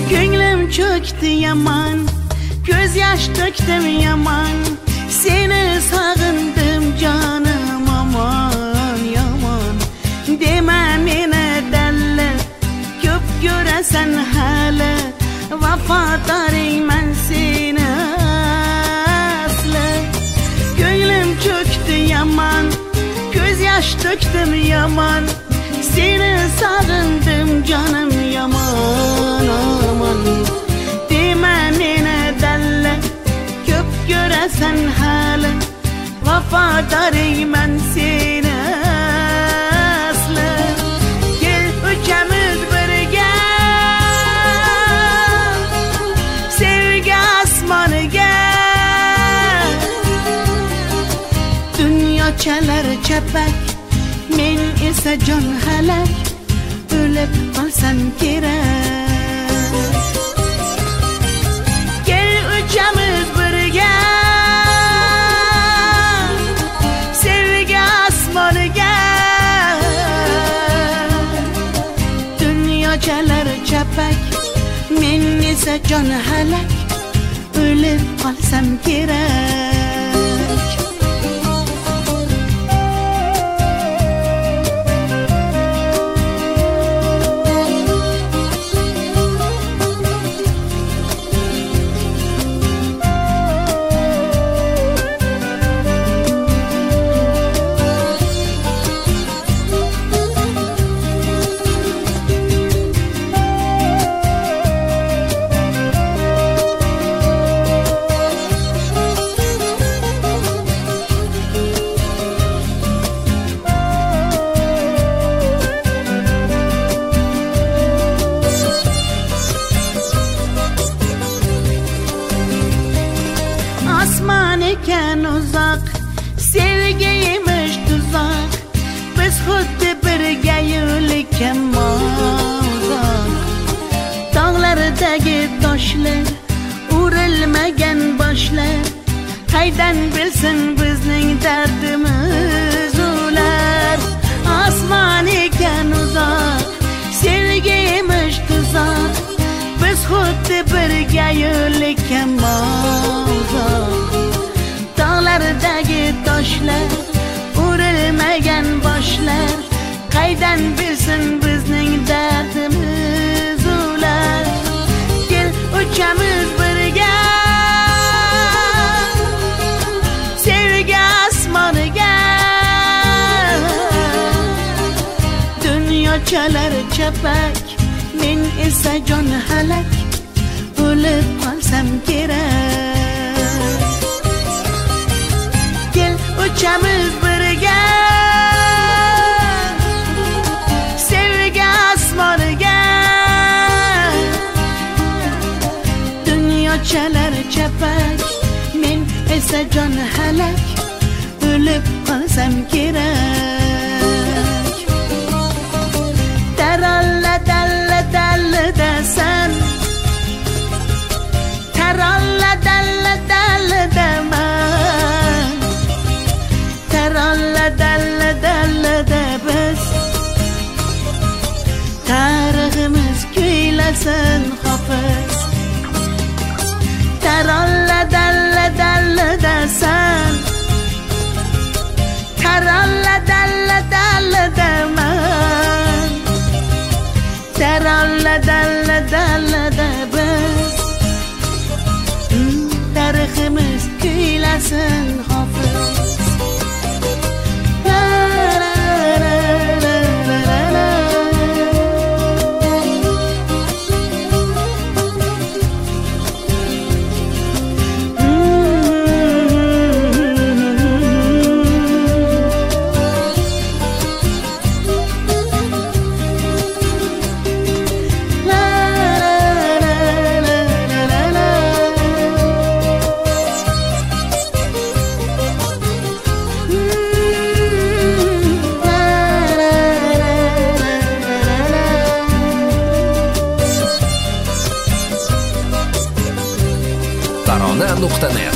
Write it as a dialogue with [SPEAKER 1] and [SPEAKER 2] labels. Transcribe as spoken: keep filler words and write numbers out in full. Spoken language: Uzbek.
[SPEAKER 1] Ko'nglim cho'kdi yaman, ko'z yosh to'kdim yaman, seni sog'indim jonim aman yaman. Dema meni dalla, ko'p ko'rasan hali, vafodoringman seni asli. Ko'nglim cho'kdi yaman, ko'z yosh to'kdim yaman, seni sog'indim jonim yaman aman. Dema meni dalla, ko'p ko'rasan hali, vafodoringman seni asli. Kel uchamiz birga sevgi osmoniga, dunyochalar chapak, men esa jon halak, o'lib qolsam kerak. Kel uchamiz birga sevgi osmoniga, dunyochalar chapak, men esa jon halak, o'lib qolsam kerak. Osmon ekan uzoq, sevgiyimiz tuzoq, biz xuddi birga yo'lakam uzoq. Tog'lardagi toshlar, urilmagan boshlar, qaydan bilsin bizning dardimiz ular. Osmon ekan uzoq, sevgiyimiz tuzoq, biz xuddi birga yo'lakam uzoq. Tog'lardagi toshlar, urilmagan boshlar, qaydan bilsin bizning dardimiz ular. Kel uchamiz birga sevgi osmoniga, dunyochalar chapak, men esa jon halak, o'lib qolsam kerak. Kel uchamiz birga sevgi osmoniga, dunyochalar chapak, men esa jon halak, o'lib qolsam kerak. Taralla dalla dalla dasan, taralla dalla dalla daman, taralla dalla dalla da biz, tariximiz kuylasin hofiz. Taralla dalla dalla dasan, taralla dalla dalla daman, taralla dalla dalla da biz, tariximiz kuylasin hofiz.
[SPEAKER 2] tarona nuqta net